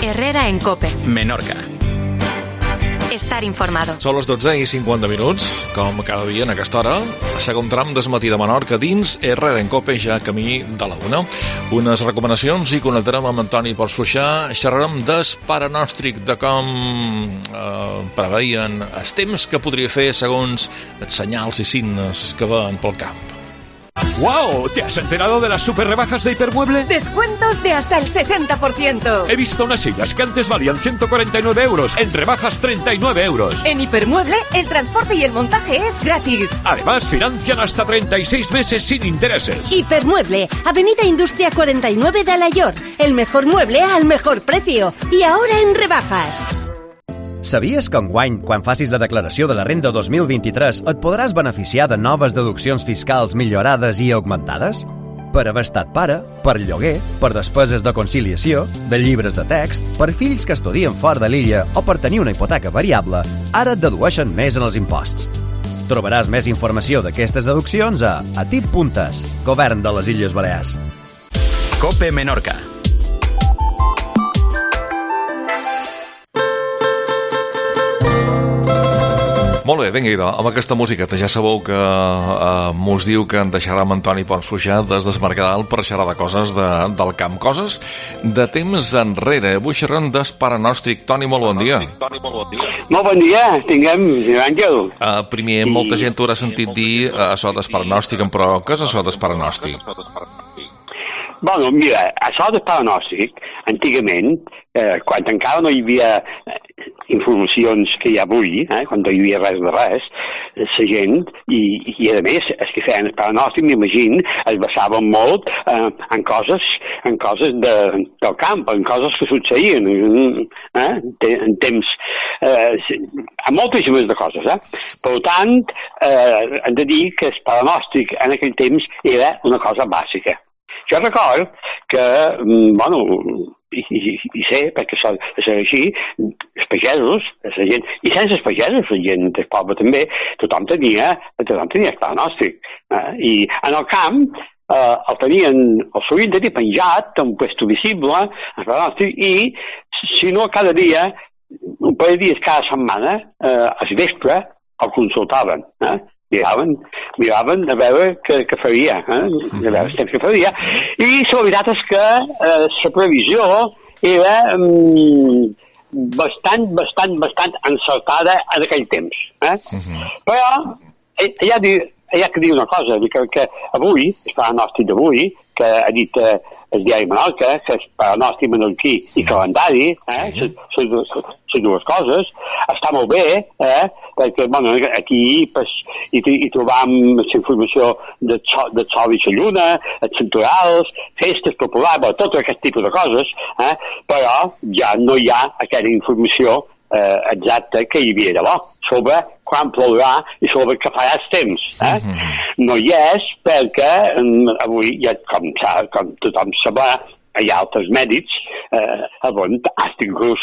Herrera en COPE. Menorca. Estar informado. Són les 12:50, com cada dia en aquesta hora. Segon tram del matí de Menorca dins Herrera en COPE, ja camí de la 1. Unes recomanacions i connectarem amb Antoni Pons Fluixà. Xerrarem del paranòstic, de com preveien els temps que podria fer segons els senyals i signes que veuen pel camp. ¡Wow! ¿Te has enterado de las super rebajas de Hipermueble? Descuentos de hasta el 60%. He visto unas sillas que antes valían 149 euros, en rebajas 39 euros. En Hipermueble, el transporte y el montaje es gratis. Además, financian hasta 36 meses sin intereses. Hipermueble, Avenida Industria 49 de Alaior. El mejor mueble al mejor precio. Y ahora en rebajas. Sabies que enguany, quan facis la declaració de la renda 2023, et podràs beneficiar de noves deduccions fiscals millorades i augmentades? Per haver estat pare, per lloguer, per despeses de conciliació, de llibres de text, per fills que estudien fora de l'illa o per tenir una hipoteca variable, ara et dedueixen més en els imposts. Trobaràs més informació d'aquestes deduccions a atip.es, Govern de les Illes Balears. COPE Menorca. Molt bé, vinga, idò, amb aquesta musiqueta ja sabeu que mos diu que en deixarà amb Antoni Pons Fluixà des d'Esmercadal per xerrar de coses del camp, coses de temps enrere. Avui xerrem del paranòstic. Toni, molt bon dia. Molt bon dia, tinguem, Àngel. Primer, molta gent haurà sentit dir això del paranòstic, però què és això del paranòstic? Bueno, mira, això del paranòstic, antigament, quan encara no hi havia informacions que hi ha avui, quan no hi havia res de res, la gent, i a més, els que feien el paranòstic, m'imagino, es basaven molt en coses del camp, en coses que succeïen, en temps, en moltíssimes de coses. Per tant, hem de dir que el paranòstic en aquell temps era una cosa bàsica. Jo record que, bueno, i sé, perquè és així, els pagesos, la gent, i sense els pagesos, la gent del poble també, tothom tenia el paranòstic. I en el camp el tenien, el solien tenir penjat, un puesto visible, el paranòstic, i si no cada dia, un parell de dies cada setmana, al vespre, el consultaven, miraven a veure què faria, a veure el temps que faria, i la veritat és que la previsió era bastant encertada en aquell temps. Però hi ha que dir una cosa, que avui, el paranòstic d'avui, que ha dit el diari Menorca, que és paranòstic menorquí i calendari, les dues coses, està molt bé, perquè bueno, aquí hi trobam la informació del sol i la lluna, els santorals, festes populars, tot aquest tipus de coses, però ja no hi ha aquella informació exacta que hi havia llavors, sobre quan plourà i sobre què farà el temps. No hi és perquè avui, ja, com tothom sabrà, hi ha altres mèdics on inclús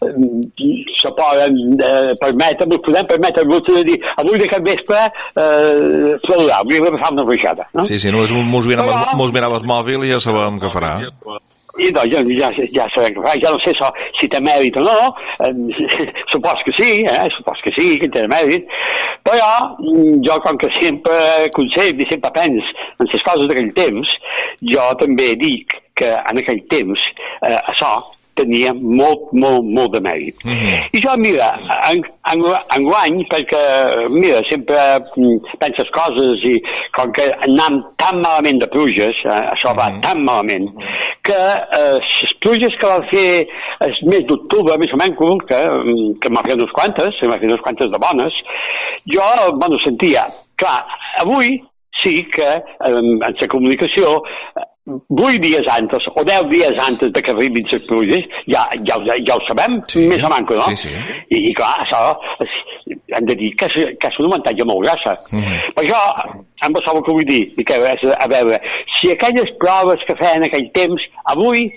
se poden podem permetre-vos de dir avui de cap vespre plourà, avui hem de fer una ruixada. Sí, només mos mirava el mòbil i ja sabem què farà. I doncs ja sabem què fa, ja no sé si té mèrit o no, supos que sí, que té mèrit, però jo com que sempre aconsello i sempre pens en les coses d'aquell temps, jo també dic que en aquell temps això tenia molt de mèrit. I jo, mira, enguany, perquè, mira, sempre penses coses i com que anam tan malament de pluges, això va tan malament, que les pluges que van fer el mes d'octubre, més o menys, que m'ha fet unes quantes de bones, jo, bueno, sentia, clar, avui sí que en la comunicació 8 dies antes o 10 dies antes de que arribin les pluges, ja ho sabem, més o menys, no? Sí. I clar, això hem de dir que és un avantatge molt grassa. Però jo, amb això que vull dir, que és a veure, si aquelles proves que feien aquell temps, avui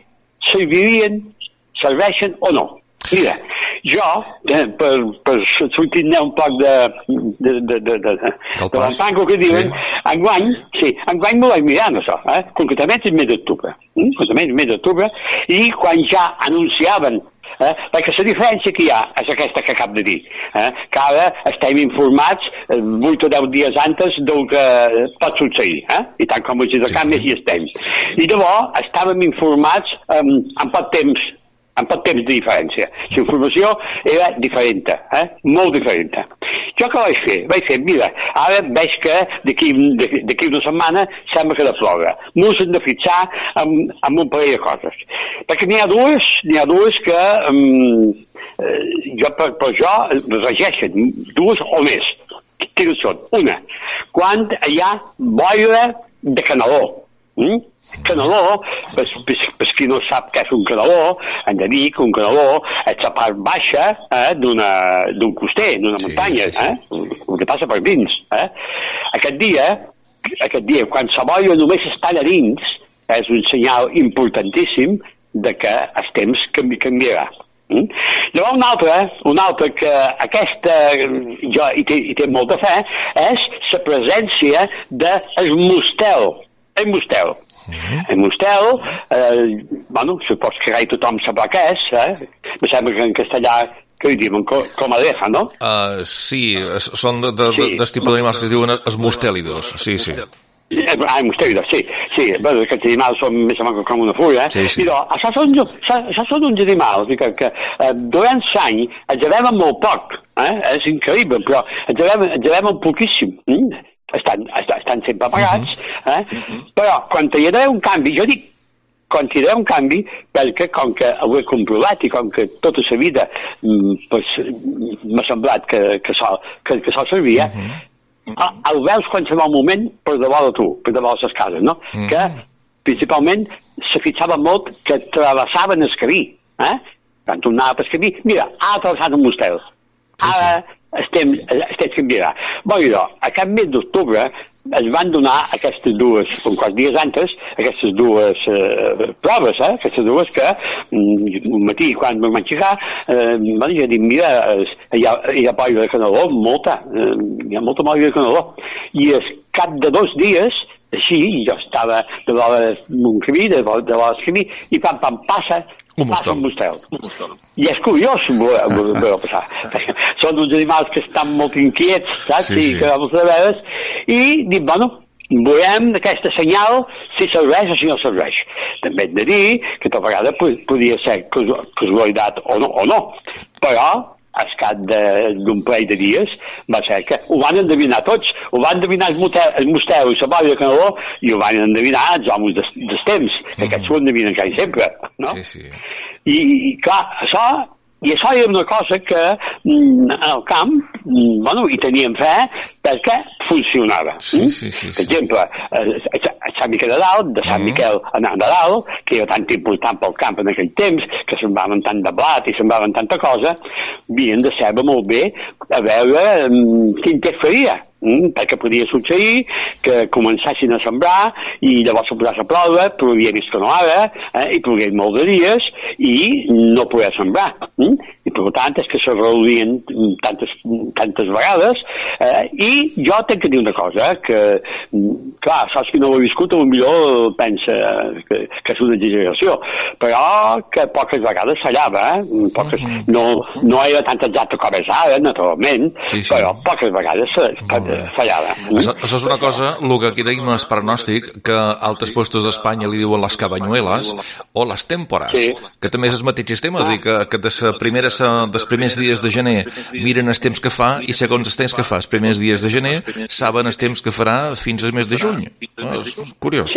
serveixen o no. Mira, jo, per sortir-ne un poc de l'empanco que diuen, enguany m'ho vaig mirant, això, concretament el mes d'octubre. I quan ja anunciaven perquè la diferència que hi ha és aquesta que acabo de dir, que ara estem informats 8 o 10 dies antes del que pot succeir, i tant com els de canvis hi estem. I llavors estàvem informats en poc temps de diferència. La informació era diferent, molt diferent. Jo què vaig fer? Vaig fer, mira, ara veig que d'aquí una setmana sembla que de ploure. M'ho hem de fixar amb un parell de coses. Perquè n'hi ha dues que per jo regeixen, dues o més. Quines són? Una, quan hi ha boira de canaló. Canaló, per qui no sap què és un canaló, hem de dir que un canaló és la part baixa d'un coster, d'una muntanya, el que passa per dins. Aquest dia, quan la boira només està a dins, és un senyal importantíssim de que el temps canviarà. Llavors una altra que aquesta jo hi té molta fe és la presència del mustel. El mustel. El mustel, supos que gai tothom sabrà què és, me sembla que en castellà que hi diuen comadreja, no? Sí, són del tipus d'animals que es diuen els mustèlidos, sí. Mustèlidos, sí. Aquests animals són més o menys com una fulla, sí. I això són uns animals que durant l'any els veuen molt poc, és increïble, però els veuen poquíssim. Estan sempre apagats, però quan hi haurà un canvi, jo dic quan hi haurà un canvi, perquè com que ho he comprovat i com que tota la vida m'ha semblat que sol servia, el veus quan se va un moment per davant de tu, per davant de les cases, no? Que principalment se fixava molt que travessaven el camí, quan tu anaves pel camí, mira, ha travessat un mustel, ara estem canviarà. A cap mes d'octubre es van donar aquestes dues, un quants dies antes, aquestes dues proves, aquestes dues que un matí quan vam aixecar, jo dic, mira, hi ha boira de canaló, molta, hi ha molta boira de canaló. I al cap de 2 dies, així, jo estava davant d'un camí, davant del camí, i passa un mustel. I és curiós veure passar. Són uns animals que estan molt inquiets, saps? Sí. Que vamos a veure. I dic, veurem aquesta senyal si serveix o si no serveix. També hem de dir que tota vegada podia ser casualitat o no. Però al cap d'un parell de dies va ser que ho van endevinar tots. Ho van endevinar el mustel i la boira de canaló i ho van endevinar els homes dels temps, que aquests ho endevinen quasi sempre, no? Sí. I clar, això era una cosa que al camp, hi teníem fe perquè funcionava. Sí. Per exemple, a Sant Miquel de Dalt, de Sant Miquel a Nadal, que era tan important pel camp en aquell temps, que sembraven tant de blat i sembraven tanta cosa, havien de saber molt bé a veure quin temps faria. Perquè podia succeir que començessin a sembrar i llavors se posés a ploure, però havia vist que no ara, i plogués molt de dies i no podia sembrar. I per tant és que se reunien tantes vegades, i jo tenc que dir una cosa, que clar, saps que no ho he viscut, potser pensa que és una exageració, però que poques vegades fallava, no era tan exacte com és ara, naturalment, però poques vegades fallava. Això és una cosa, el que aquí deim és pronòstic, que a altres puestos d'Espanya li diuen les cabañuelas o les tèmpores, que també és el mateix sistema, dir que dels primers dies de gener miren els temps que fa i segons els temps que fa els primers dies de gener saben els temps que farà fins al mes de juny. És curiós.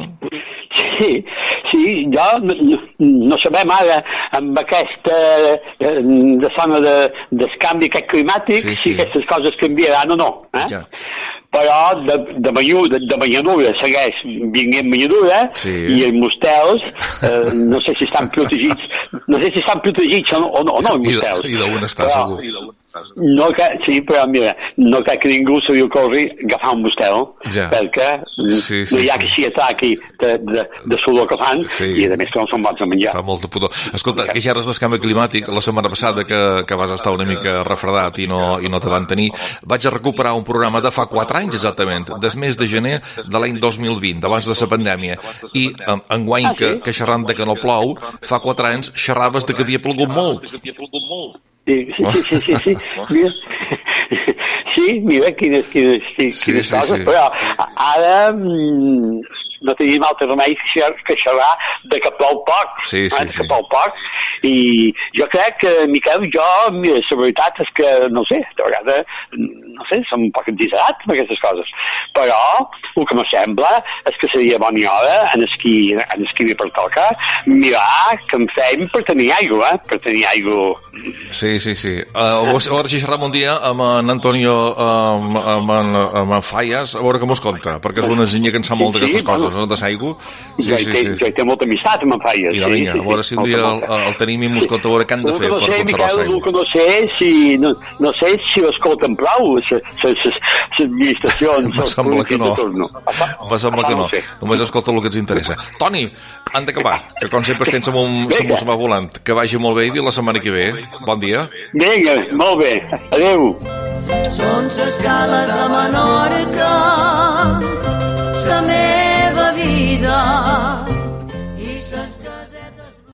Sí, jo no sabem ara amb aquesta zona del canvi climàtic si aquestes coses canviaran o no. Però de banyadura segueix vinguent banyadura i els mustels no sé si estan protegits o no els mustels. I d'on està segur. No, sí, però mira, no crec que ningú se li ocorri agafar un mostel, perquè no hi ha que s'hi ataqui de sudor que fan, i a més que no són bons a menjar. Fa molta pudor. Escolta, que ja eres d'escanvi climàtic, la setmana passada que vas estar una mica refredat i no te van tenir, vaig a recuperar un programa de fa 4 anys exactament, des mes de gener de l'any 2020, abans de la pandèmia, i enguany que xerrant de que no plou, fa 4 anys xerraves de que havia plogut molt. Sí. Sí, mira quines coses, però ara no tenim altre remei que xerrar de que plou poc, que plou poc, i jo crec que, Miquel, mira, la veritat és que, no sé, de vegades, no sé, som un poc exagerats amb aquestes coses, però el que me sembla és que seria bona hora en esquí per tocar, mirar què en fem per tenir aigua, Sí. A veure si xerram un dia amb en Antonio, amb en Fallas, a veure què mos conta, perquè és una zinya que en sap molt d'aquestes coses, no? De l'aigua. Jo hi té molta amistat amb en Fallas. I la vinga, a veure si un dia el tenim i mos conta a veure què han de fer per conservar l'aigua. No sé si l'escolten prou, les administracions. Me sembla que no. Només escolta el que ens interessa. Toni, han d'acabar, que com sempre estem amb un volant. Que vagi molt bé i la setmana que ve. Bon dia. Vinga, molt bé. Adéu. Són ses cales de Menorca, sa meva vida, i ses casetes...